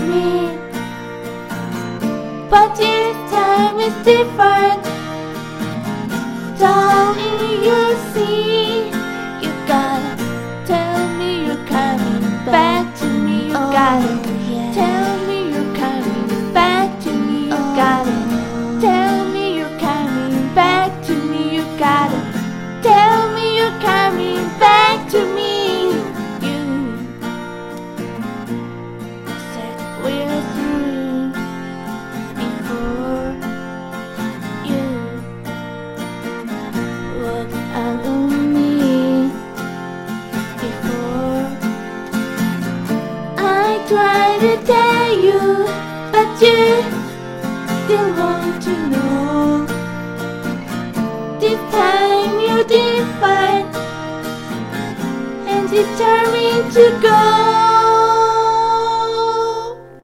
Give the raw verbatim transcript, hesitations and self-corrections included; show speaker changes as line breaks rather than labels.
me, but this time is different. Tell me you see, you gotta tell me you're coming back to me. You gotta tell me you're coming back to me. You gotta tell me you're coming back to me. You gotta tell me you're coming back to me. You said we're through before you walk out on me. Before I try to tell you, but you still want to know. This time you're different and determined to go.